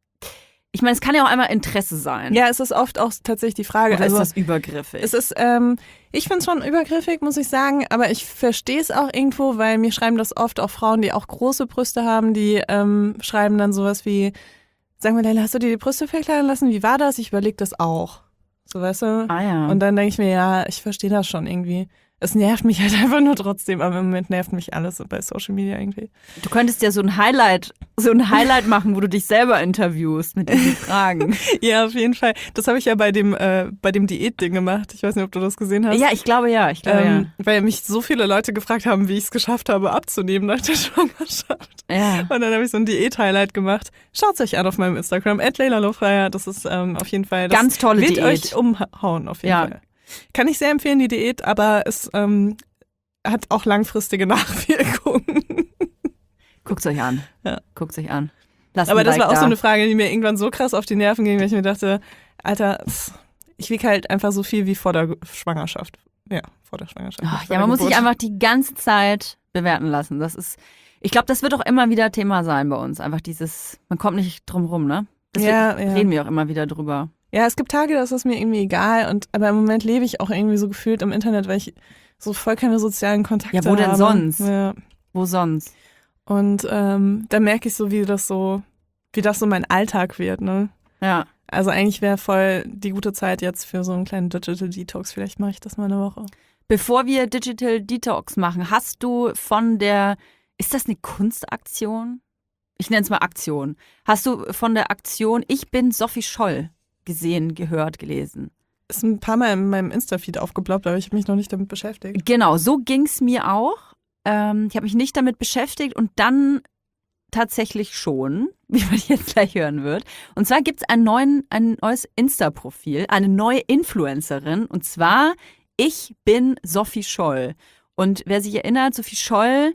ich meine, es kann ja auch einmal Interesse sein. Ja, es ist oft auch tatsächlich die Frage. Oder also, ist das übergriffig? Es ist, ähm, ich finde es schon übergriffig, muss ich sagen, aber ich verstehe es auch irgendwo, weil mir schreiben das oft auch Frauen, die auch große Brüste haben, die ähm, schreiben dann sowas wie, sagen wir, Leila, hast du dir die Brüste verkleinern lassen? Wie war das? Ich überlege das auch. So, weißt du? Ah ja. Und dann denke ich mir, ja, ich verstehe das schon irgendwie. Es nervt mich halt einfach nur trotzdem, aber im Moment nervt mich alles so bei Social Media irgendwie. Du könntest ja so ein Highlight, so ein Highlight machen, wo du dich selber interviewst mit diesen Fragen. Ja, auf jeden Fall. Das habe ich ja bei dem, äh, bei dem Diätding gemacht. Ich weiß nicht, ob du das gesehen hast. Ja, ich glaube ja, ich glaube ähm, Weil mich so viele Leute gefragt haben, wie ich es geschafft habe, abzunehmen nach der Schwangerschaft. ja. Ja. Und dann habe ich so ein Diät-Highlight gemacht. Schaut's euch an auf meinem Instagram, at Leila Lofreier. Das ist ähm, auf jeden Fall, das Ganz tolle wird Diät. euch umhauen, auf jeden Ja. Fall. Kann ich sehr empfehlen, die Diät, aber es ähm, hat auch langfristige Nachwirkungen. Guckt's euch an. Ja. Guckt's euch an. Lasst Aber ein das Like war auch da. so eine Frage, die mir irgendwann so krass auf die Nerven ging, weil ich mir dachte, Alter, ich wiege halt einfach so viel wie vor der Schwangerschaft. Ja, vor der Schwangerschaft. Ach, nicht vor ja, der man muss sich Geburt. einfach die ganze Zeit bewerten lassen. Das ist, ich glaube, das wird auch immer wieder Thema sein bei uns. Einfach dieses, man kommt nicht drum rum, ne? Deswegen Ja, ja. reden wir auch immer wieder drüber. Ja, es gibt Tage, da ist es mir irgendwie egal. Und, aber im Moment lebe ich auch irgendwie so gefühlt im Internet, weil ich so voll keine sozialen Kontakte habe. Ja, wo denn sonst? Ja. Wo sonst? Und ähm, da merke ich so, wie das so, wie das so mein Alltag wird, ne? Ja. Also eigentlich wäre voll die gute Zeit jetzt für so einen kleinen Digital Detox. Vielleicht mache ich das mal eine Woche. Bevor wir Digital Detox machen, hast du von der, ist das eine Kunstaktion? Ich nenne es mal Aktion. Hast du von der Aktion Ich bin Sophie Scholl gesehen, gehört, gelesen? Ist ein paar Mal in meinem Insta-Feed aufgeploppt, aber ich habe mich noch nicht damit beschäftigt. Genau, so ging es mir auch. Ähm, ich habe mich nicht damit beschäftigt und dann tatsächlich schon, wie man jetzt gleich hören wird. Und zwar gibt es ein, neuen, ein neues Insta-Profil, eine neue Influencerin und zwar Ich bin Sophie Scholl. Und wer sich erinnert, Sophie Scholl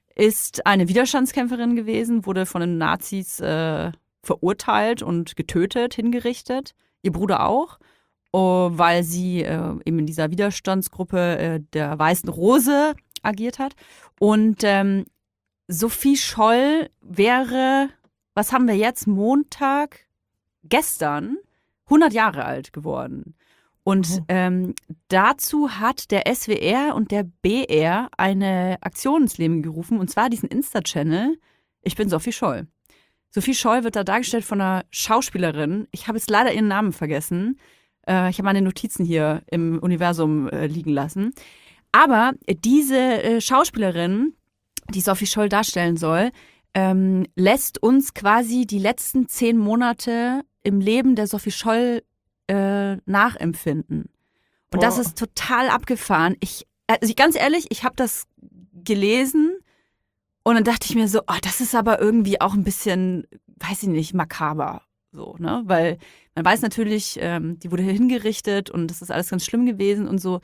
ist eine Widerstandskämpferin gewesen, wurde von den Nazis äh, verurteilt und getötet, hingerichtet. Ihr Bruder auch, oh, weil sie äh, eben in dieser Widerstandsgruppe äh, der Weißen Rose agiert hat. Und ähm, Sophie Scholl wäre, was haben wir jetzt, Montag, gestern, hundert Jahre alt geworden. Und Oh. ähm, dazu hat der S W R und der B R eine Aktion ins Leben gerufen, und zwar diesen Insta-Channel Ich bin Sophie Scholl. Sophie Scholl wird da dargestellt von einer Schauspielerin. Ich habe jetzt leider ihren Namen vergessen. Äh, ich habe meine Notizen hier im Universum äh, liegen lassen. Aber diese äh, Schauspielerin, die Sophie Scholl darstellen soll, ähm, lässt uns quasi die letzten zehn Monate im Leben der Sophie Scholl äh, nachempfinden. Und Boah. das ist total abgefahren. Ich, also ganz ehrlich, ich habe das gelesen und dann dachte ich mir so, oh, das ist aber irgendwie auch ein bisschen, weiß ich nicht, makaber. So, ne? Weil man weiß natürlich, ähm, die wurde hingerichtet und das ist alles ganz schlimm gewesen und so.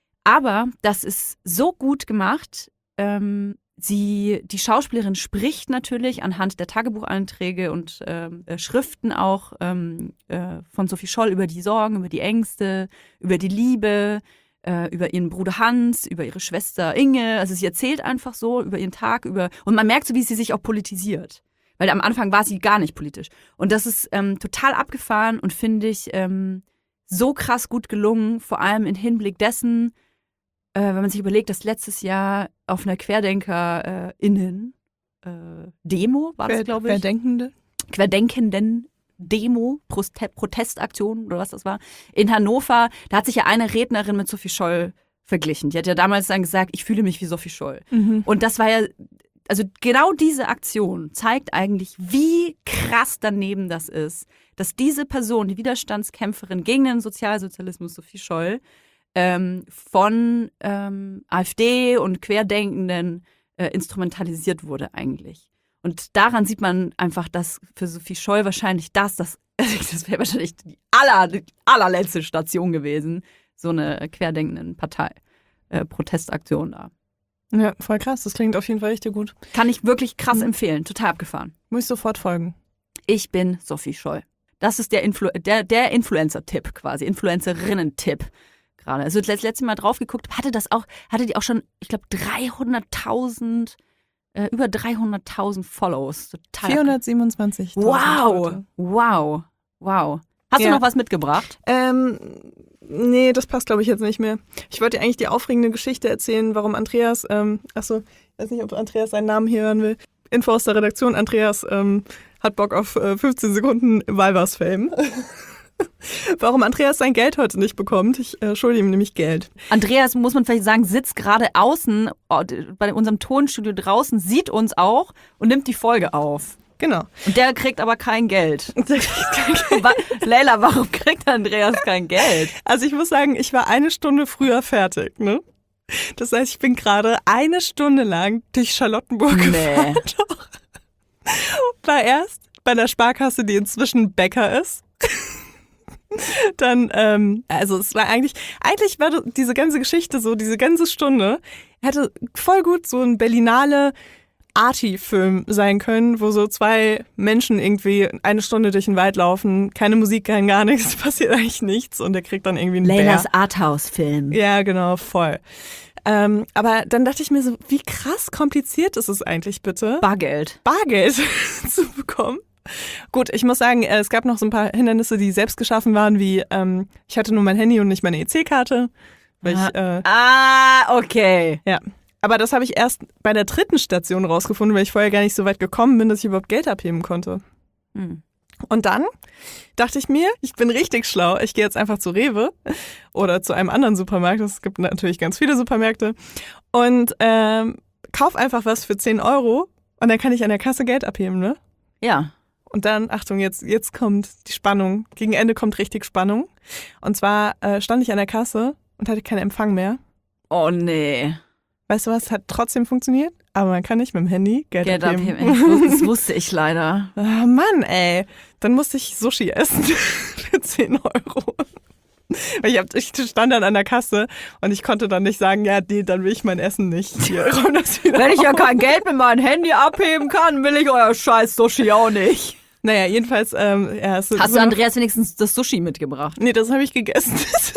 Aber das ist so gut gemacht. Ähm, sie, die Schauspielerin spricht natürlich anhand der Tagebucheinträge und ähm, äh, Schriften auch ähm, äh, von Sophie Scholl über die Sorgen, über die Ängste, über die Liebe, äh, über ihren Bruder Hans, über ihre Schwester Inge. Also sie erzählt einfach so über ihren Tag, über und man merkt so, wie sie sich auch politisiert. Weil am Anfang war sie gar nicht politisch. Und das ist ähm, total abgefahren und finde ich ähm, so krass gut gelungen, vor allem im Hinblick dessen, äh, wenn man sich überlegt, dass letztes Jahr auf einer QuerdenkerInnen äh, Demo war das, glaube ich. Querdenkende? Querdenkenden Demo, Proste- Protestaktion oder was das war, in Hannover, da hat sich ja eine Rednerin mit Sophie Scholl verglichen. Die hat ja damals dann gesagt, ich fühle mich wie Sophie Scholl. Mhm. Und das war ja, also genau diese Aktion zeigt eigentlich, wie krass daneben das ist, dass diese Person, die Widerstandskämpferin gegen den Sozialsozialismus, Sophie Scholl, ähm, von ähm, AfD und Querdenkenden äh, instrumentalisiert wurde eigentlich. Und daran sieht man einfach, dass für Sophie Scholl wahrscheinlich das das das wäre wahrscheinlich die, aller, die allerletzte Station gewesen, so eine querdenkenden Partei, äh, Protestaktion da. Ja, voll krass. Das klingt auf jeden Fall richtig gut. Kann ich wirklich krass Mhm. empfehlen. Total abgefahren. Muss ich sofort folgen. Ich bin Sophie Scholl. Das ist der, Influ der, der Influencer-Tipp quasi, Influencerinnen-Tipp gerade. Also das letzte Mal drauf geguckt, hatte das auch, hatte die auch schon, ich glaube, dreihunderttausend, äh, über dreihunderttausend Follows. Total vierhundertsiebenundzwanzig. Wow, wow, wow. Hast Ja. du noch was mitgebracht? Ähm, nee, das passt, glaube ich, jetzt nicht mehr. Ich wollte dir eigentlich die aufregende Geschichte erzählen, warum Andreas, ähm, achso, ich weiß nicht, ob Andreas seinen Namen hier hören will. Info aus der Redaktion, Andreas ähm, hat Bock auf äh, fünfzehn Sekunden Walvers-Fame. Warum Andreas sein Geld heute nicht bekommt. Ich äh, schulde ihm nämlich Geld. Andreas, muss man vielleicht sagen, sitzt gerade außen oh, bei unserem Tonstudio draußen, sieht uns auch und nimmt die Folge auf. Genau. Und der kriegt aber kein Geld. Wa- Leila, warum kriegt Andreas kein Geld? Also ich muss sagen, ich war eine Stunde früher fertig, ne? Das heißt, ich bin gerade eine Stunde lang durch Charlottenburg gefahren. Nee. Doch. War erst bei der Sparkasse, die inzwischen Bäcker ist. Dann, ähm, also es war eigentlich, eigentlich war diese ganze Geschichte so, diese ganze Stunde, hätte voll gut so ein Berlinale Arty-Film sein können, wo so zwei Menschen irgendwie eine Stunde durch den Wald laufen, keine Musik, kein gar nichts, passiert eigentlich nichts und der kriegt dann irgendwie einen Leilas Bär. Arthouse-Film. Ja, genau, voll. Ähm, aber dann dachte ich mir so, wie krass kompliziert ist es eigentlich bitte, Bargeld. Bargeld zu bekommen. Gut, ich muss sagen, äh, es gab noch so ein paar Hindernisse, die selbst geschaffen waren, wie ähm, ich hatte nur mein Handy und nicht meine E C-Karte. Weil ich, äh, Ah, okay. ja. Aber das habe ich erst bei der dritten Station rausgefunden, weil ich vorher gar nicht so weit gekommen bin, dass ich überhaupt Geld abheben konnte. Hm. Und dann dachte ich mir, ich bin richtig schlau. Ich gehe jetzt einfach zu Rewe oder zu einem anderen Supermarkt. Es gibt natürlich ganz viele Supermärkte. Und ähm, kauf einfach was für zehn Euro und dann kann ich an der Kasse Geld abheben, ne? Ja. Und dann, Achtung, jetzt, jetzt kommt die Spannung. Gegen Ende kommt richtig Spannung. Und zwar äh, stand ich an der Kasse und hatte keinen Empfang mehr. Oh nee. Weißt du was, hat trotzdem funktioniert, aber man kann nicht mit dem Handy Geld, Geld abheben. abheben. Ich wus- Das wusste ich leider. Ah, Mann, ey. Dann musste ich Sushi essen für zehn Euro. Weil ich, hab, ich stand dann an der Kasse und ich konnte dann nicht sagen, ja, nee, dann will ich mein Essen nicht. Hier, räum das wieder Wenn ich ja auf. kein Geld mit meinem Handy abheben kann, will ich euer scheiß Sushi auch nicht. Naja, jedenfalls, ähm, ja. Es, Hast so du Andreas wenigstens das Sushi mitgebracht? Nee, das habe ich gegessen.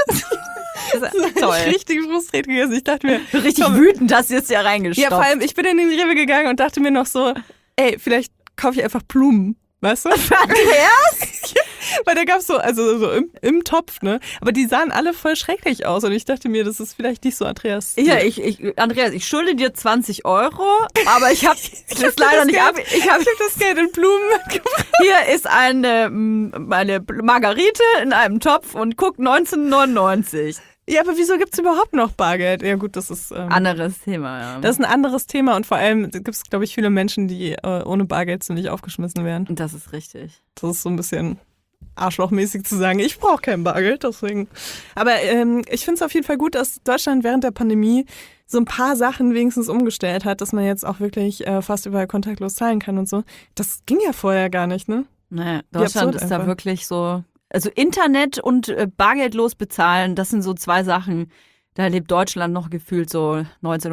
Das ist Ich toll. richtig frustriert gegessen. Ich dachte mir, Richtig komm, wütend, dass du jetzt hier reingestopft. ja, vor allem, ich bin in den Rewe gegangen und dachte mir noch so, ey, vielleicht kaufe ich einfach Blumen, weißt du? Für Andreas? Weil da gab's so, also so im, im Topf, ne? Aber die sahen alle voll schrecklich aus und ich dachte mir, das ist vielleicht nicht so Andreas. Ja, ich, ich, Andreas, ich schulde dir zwanzig Euro, aber ich habe das hab leider das nicht Geld- ab. Ich hab, Ich habe das Geld in Blumen mitgebracht. hier ist eine, mm, eine Margarite in einem Topf und guck neunzehnhundertneunundneunzig. Ja, aber wieso gibt's überhaupt noch Bargeld? Ja gut, das ist ähm, Anderes Thema, ja. das ist ein anderes Thema und vor allem gibt's, glaube ich, viele Menschen, die äh, ohne Bargeld ziemlich aufgeschmissen werden. das ist richtig. Das ist so ein bisschen arschlochmäßig zu sagen, ich brauche kein Bargeld, deswegen. Aber ähm, ich finde es auf jeden Fall gut, dass Deutschland während der Pandemie so ein paar Sachen wenigstens umgestellt hat, dass man jetzt auch wirklich äh, fast überall kontaktlos zahlen kann und so. Das ging ja vorher gar nicht, ne? Naja, Wie Deutschland absurd ist da einfach. wirklich so. Also Internet und äh, bargeldlos bezahlen, das sind so zwei Sachen. Da lebt Deutschland noch gefühlt so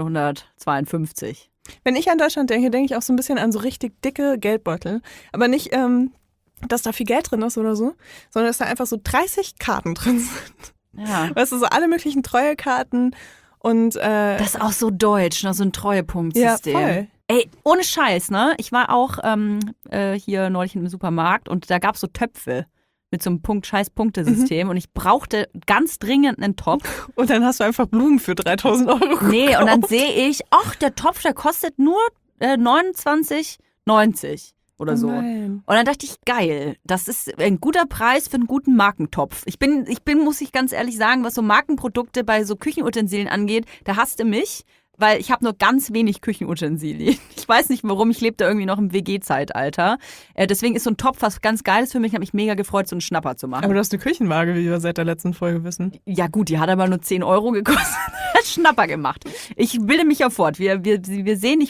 neunzehnhundertzweiundfünfzig. Wenn ich an Deutschland denke, denke ich auch so ein bisschen an so richtig dicke Geldbeutel. Aber nicht, ähm, dass da viel Geld drin ist oder so, sondern dass da einfach so dreißig Karten drin sind. Ja. Weißt du, so alle möglichen Treuekarten und äh, Das ist auch so deutsch, ne? So ein ja, Treuepunktsystem. voll. Ey, ohne Scheiß, ne? Ich war auch ähm, äh, hier neulich im Supermarkt und da gab's so Töpfe mit so einem Punkt-Scheiß-Punkte-System und ich brauchte ganz dringend einen Topf. Und dann hast du einfach Blumen für dreitausend Euro Nee, und dann gekauft. sehe ich, ach, der Topf, der kostet nur äh, neunundzwanzig neunzig oder so. Oh nein. Und dann dachte ich, geil, das ist ein guter Preis für einen guten Markentopf. Ich bin, ich bin, muss ich ganz ehrlich sagen, was so Markenprodukte bei so Küchenutensilien angeht, da hasst du mich, weil ich habe nur ganz wenig Küchenutensilien. Ich weiß nicht warum, ich lebe da irgendwie noch im W G-Zeitalter. Äh, deswegen ist so ein Topf was ganz Geiles für mich. Ich habe mich mega gefreut, so einen Schnapper zu machen. Aber du hast eine Küchenwaage, wie wir seit der letzten Folge wissen. Ja gut, die hat aber nur zehn Euro gekostet. Schnapper gemacht. Ich bilde mich ja fort. Wir, wir, wir sehen, ich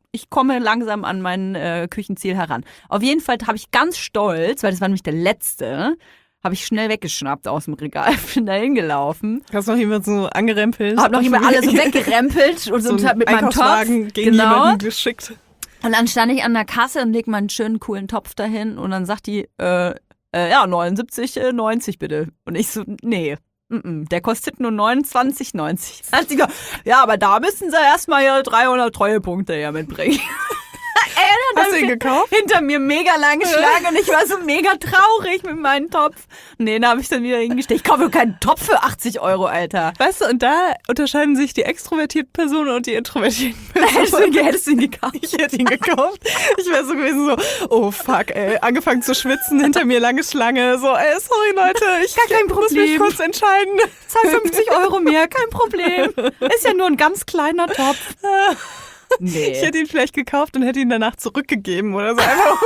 ich komme langsam an mein äh, Küchenziel heran. Auf jeden Fall habe ich ganz stolz, weil das war nämlich der letzte, habe ich schnell weggeschnappt aus dem Regal, bin da hingelaufen. Hast noch jemand so angerempelt? Hab noch jemand alles so weggerempelt und so, so mit meinem Topf. Gegen genau. jemanden geschickt. Und dann stand ich an der Kasse und leg mal einen schönen, coolen Topf dahin und dann sagt die, äh, äh, ja, neunundsiebzig neunzig bitte. Und ich so, nee. Mm-mm, der kostet nur neunundzwanzig neunzig. Ja, aber da müssen sie erstmal ihre dreihundert Treuepunkte ja mitbringen. Ey, Hast du ihn gekauft? Hinter mir mega lange Schlange und ich war so mega traurig mit meinem Topf. Nee, da habe ich dann wieder hingestellt. Ich kaufe keinen Topf für achtzig Euro, Alter. Weißt du, und da unterscheiden sich die extrovertierten Personen und die introvertierten Hättest du, Personen. ihn, hättest du ihn gekauft? Ich hätte ihn gekauft. Ich wäre so gewesen so, oh fuck, ey, angefangen zu schwitzen, hinter mir lange Schlange, so, ey, sorry Leute, ich Gar kein muss mich Problem. kurz entscheiden. Zahl fünfzig Euro mehr, kein Problem. Ist ja nur ein ganz kleiner Topf. Nee. Ich hätte ihn vielleicht gekauft und hätte ihn danach zurückgegeben oder so. Einfach.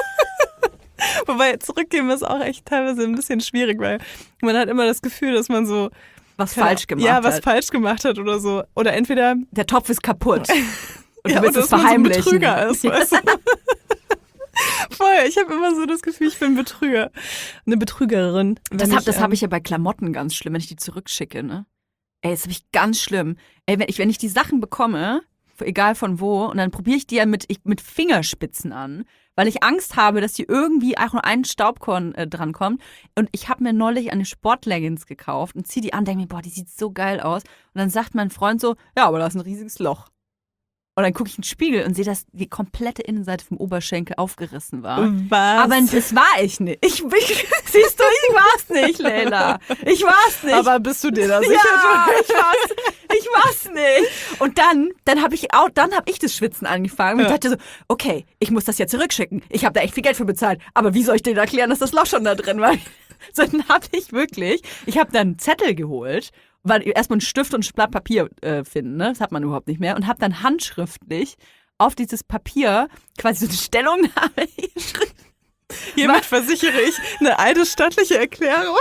Wobei zurückgeben ist auch echt teilweise ein bisschen schwierig, weil man hat immer das Gefühl, dass man so was falsch gemacht ja, hat. was falsch gemacht hat oder so. Oder entweder der Topf ist kaputt. Und ja, du willst oder es dass man so ein verheimlichen. Betrüger ist, weißt du? Voll, ich habe immer so das Gefühl, ich bin ein Betrüger. Eine Betrügerin. Das Wenn habe ähm, hab ich ja bei Klamotten ganz schlimm, wenn ich die zurückschicke, ne? Ey, das habe ich ganz schlimm. Ey, wenn ich, wenn ich die Sachen bekomme, egal von wo, und dann probiere ich die ja mit, ich, mit Fingerspitzen an, weil ich Angst habe, dass die irgendwie auch nur ein Staubkorn äh, drankommt. Und ich habe mir neulich eine Sportleggings gekauft und ziehe die an, denke mir, boah, die sieht so geil aus. Und dann sagt mein Freund so, ja, aber da ist ein riesiges Loch. Und dann gucke ich in den Spiegel und sehe, dass die komplette Innenseite vom Oberschenkel aufgerissen war. Was? Aber das war ich nicht. Ich, ich, siehst du, ich war's nicht, Leila. Ich war's nicht. Aber bist du dir da sicher? Ja, ich war's, ich war's nicht. Und dann, dann habe ich auch, dann habe ich das Schwitzen angefangen und Ja. dachte so, okay, ich muss das ja zurückschicken. Ich habe da echt viel Geld für bezahlt. Aber wie soll ich denen erklären, dass das Loch schon da drin war? So, dann habe ich wirklich, ich habe dann einen Zettel geholt, weil erstmal einen Stift und ein Blatt Papier äh, finden, ne? Das hat man überhaupt nicht mehr. Und habe dann handschriftlich auf dieses Papier quasi so eine Stellungnahme geschrieben. Hiermit versichere ich eine eidesstattliche Erklärung.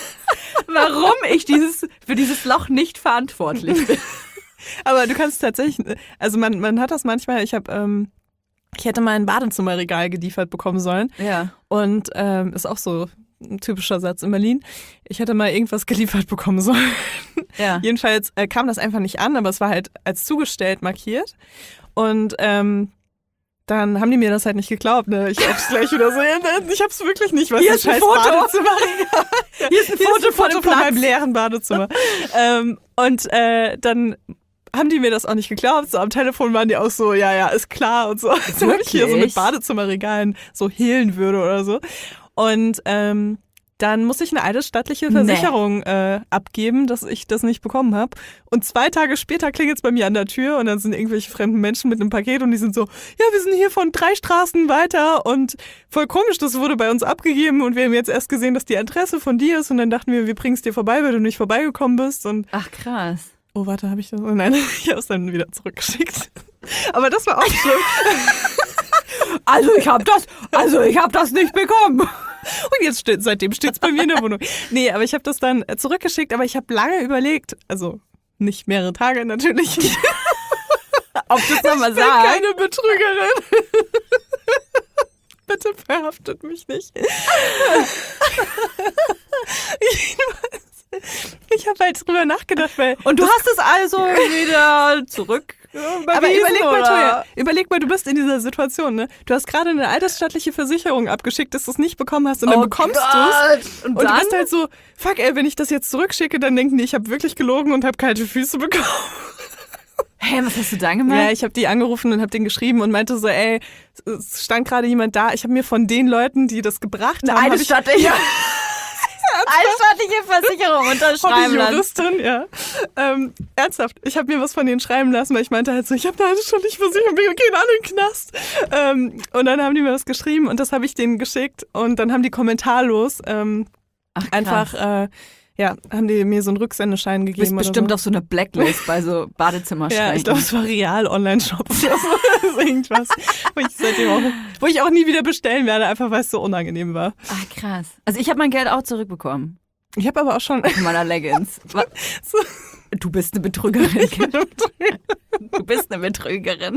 Warum ich dieses, für dieses Loch nicht verantwortlich bin. Aber du kannst tatsächlich, also man, man hat das manchmal, ich habe, ähm, ich hätte mal ein Badezimmerregal geliefert bekommen sollen. Ja. Und ähm, ist auch so ein typischer Satz in Berlin. Ich hätte mal irgendwas geliefert bekommen sollen. Ja. Jedenfalls äh, kam das einfach nicht an, aber es war halt als zugestellt markiert. Und ähm, dann haben die mir das halt nicht geglaubt. Ne? Ich hab's gleich wieder so. Ich hab's wirklich nicht. Was Hier das ist ein scheiß Foto. Badezimmerregal. Hier ist ein Hier Foto, ist ein von Foto dem von Platz. meinem leeren Badezimmer. ähm, und äh, dann haben die mir das auch nicht geglaubt. So am Telefon waren die auch so, ja, ja, ist klar und so. Als ob ich hier so mit Wirklich? Badezimmerregalen so hehlen würde oder so. Und ähm, dann muss ich eine eidesstattliche Versicherung äh, abgeben, dass ich das nicht bekommen habe. Und zwei Tage später klingelt es bei mir an der Tür und dann sind irgendwelche fremden Menschen mit einem Paket und die sind so, ja, wir sind hier von drei Straßen weiter und voll komisch, das wurde bei uns abgegeben und wir haben jetzt erst gesehen, dass die Adresse von dir ist und dann dachten wir, wir bringen es dir vorbei, weil du nicht vorbeigekommen bist. Und Ach, krass. oh, warte, habe ich das? Oh, nein, ich habe es dann wieder zurückgeschickt. Aber das war auch schlimm. Also ich hab das, also ich hab das nicht bekommen. Und jetzt steht, seitdem steht es bei mir in der Wohnung. Nee, aber ich habe das dann äh, zurückgeschickt, aber ich habe lange überlegt, also nicht mehrere Tage natürlich. Ob du es nochmal Ich bin sagst. keine Betrügerin. Bitte verhaftet mich nicht. Ich habe halt drüber nachgedacht, weil... Und du hast es also wieder zurück. Aber überleg mal, oder? Toja, überleg mal, du bist in dieser Situation, ne? Du hast gerade eine altersstattliche Versicherung abgeschickt, dass du es nicht bekommen hast und dann Oh bekommst du es. Gott. Und, Und dann? du bist halt so, fuck ey, wenn ich das jetzt zurückschicke, dann denken die, ich habe wirklich gelogen und habe kalte Füße bekommen. Hä, was hast du dann gemacht? Ja, ich habe die angerufen und habe denen geschrieben und meinte so, ey, es stand gerade jemand da. Ich habe mir von den Leuten, die das gebracht haben, Eine hab ich, stattliche, eine stattliche Versicherung von unterschreiben der lassen. Juristin, ja. Ähm, ernsthaft, ich habe mir was von denen schreiben lassen, weil ich meinte halt so, ich habe da eine stattliche Versicherung, wir gehen alle in den Knast. Ähm, und dann haben die mir das geschrieben und das habe ich denen geschickt und dann haben die kommentarlos ähm, Ach, krass. einfach, äh, ja, haben die mir so einen Rücksendeschein Du gegeben. bist bestimmt oder auf so einer Blacklist bei so Badezimmerschränken. Ja, ich glaube, es war Real Online-Shop oder so. Irgendwas, wo ich seitdem auch, wo ich auch nie wieder bestellen werde, einfach weil es so unangenehm war. Ach, krass. Also ich habe mein Geld auch zurückbekommen. Ich habe aber auch schon. Von meiner Leggings. Wa- So, Du bist eine Betrügerin. ich bin eine Betrügerin. Du bist eine Betrügerin.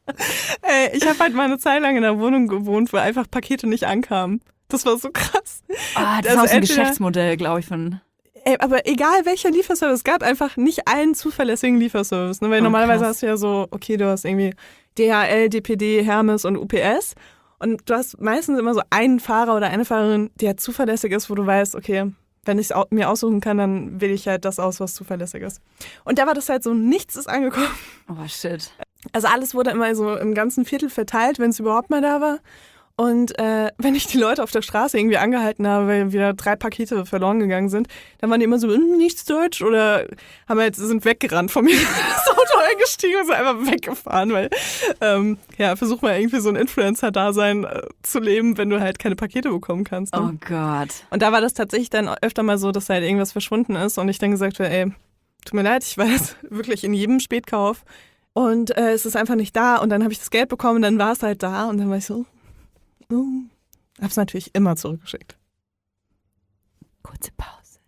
Ey, ich habe halt mal eine Zeit lang in einer Wohnung gewohnt, wo einfach Pakete nicht ankamen. Das war so krass. Ah, das Also ist auch so ein entweder- Geschäftsmodell, glaube ich, von. Ey, aber egal welcher Lieferservice, es gab einfach nicht einen zuverlässigen Lieferservice. Ne? Weil Oh, normalerweise krass. hast du ja so, okay, du hast irgendwie D H L, D P D, Hermes und U P S. Und du hast meistens immer so einen Fahrer oder eine Fahrerin, der zuverlässig ist, wo du weißt, okay, wenn ich es mir aussuchen kann, dann wähle ich halt das aus, was zuverlässig ist. Und da war das halt so, nichts ist angekommen. Oh, shit. Also alles wurde immer so im ganzen Viertel verteilt, wenn es überhaupt mal da war. Und äh, wenn ich die Leute auf der Straße irgendwie angehalten habe, weil wieder drei Pakete verloren gegangen sind, dann waren die immer so, hm, nichts Deutsch oder haben halt, sind weggerannt von mir, das Auto eingestiegen und sind einfach weggefahren, weil ähm, ja, versuch mal irgendwie so ein Influencer-Dasein äh, zu leben, wenn du halt keine Pakete bekommen kannst. Ne? Oh Gott. Und da war das tatsächlich dann öfter mal so, dass halt irgendwas verschwunden ist und ich dann gesagt habe, ey, tut mir leid, ich war jetzt wirklich in jedem Spätkauf und äh, es ist einfach nicht da und dann habe ich das Geld bekommen und dann war es halt da und dann war ich so, oh, hab's natürlich immer zurückgeschickt. Kurze Pause.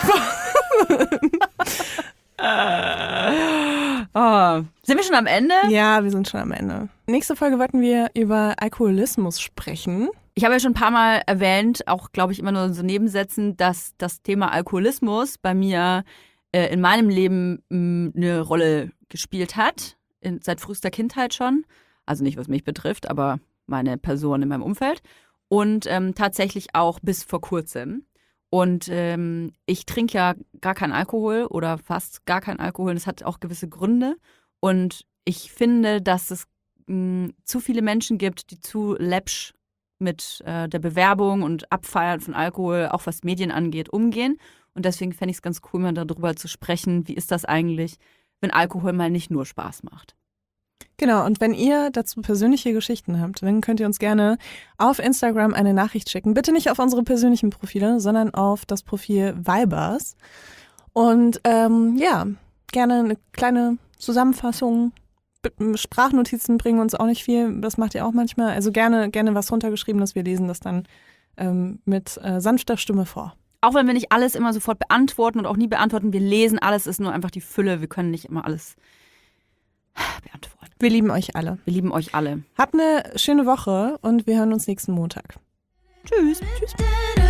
Oh. Sind wir schon am Ende? Ja, wir sind schon am Ende. Nächste Folge wollten wir über Alkoholismus sprechen. Ich habe ja schon ein paar Mal erwähnt, auch glaube ich immer nur in so Nebensätzen, dass das Thema Alkoholismus bei mir äh, in meinem Leben mh, eine Rolle gespielt hat, in, seit frühester Kindheit schon. Also nicht, was mich betrifft, aber meine Person in meinem Umfeld. Und ähm, tatsächlich auch bis vor kurzem. Und ähm, ich trinke ja gar keinen Alkohol oder fast gar keinen Alkohol. Und das hat auch gewisse Gründe. Und ich finde, dass es mh, zu viele Menschen gibt, die zu läppsch mit äh, der Bewerbung und Abfeiern von Alkohol, auch was Medien angeht, umgehen. Und deswegen fände ich es ganz cool, mal darüber zu sprechen, wie ist das eigentlich, wenn Alkohol mal nicht nur Spaß macht. Genau, und wenn ihr dazu persönliche Geschichten habt, dann könnt ihr uns gerne auf Instagram eine Nachricht schicken. Bitte nicht auf unsere persönlichen Profile, sondern auf das Profil Vibers. Und ähm, ja, gerne eine kleine Zusammenfassung. Sprachnotizen bringen uns auch nicht viel, das macht ihr auch manchmal. Also gerne, gerne was runtergeschriebenes, wir lesen das dann ähm, mit äh, sanfter Stimme vor. Auch wenn wir nicht alles immer sofort beantworten und auch nie beantworten, wir lesen alles, ist nur einfach die Fülle. Wir können nicht immer alles beantworten. Wir lieben euch alle. Wir lieben euch alle. Habt eine schöne Woche und wir hören uns nächsten Montag. Tschüss. Tschüss.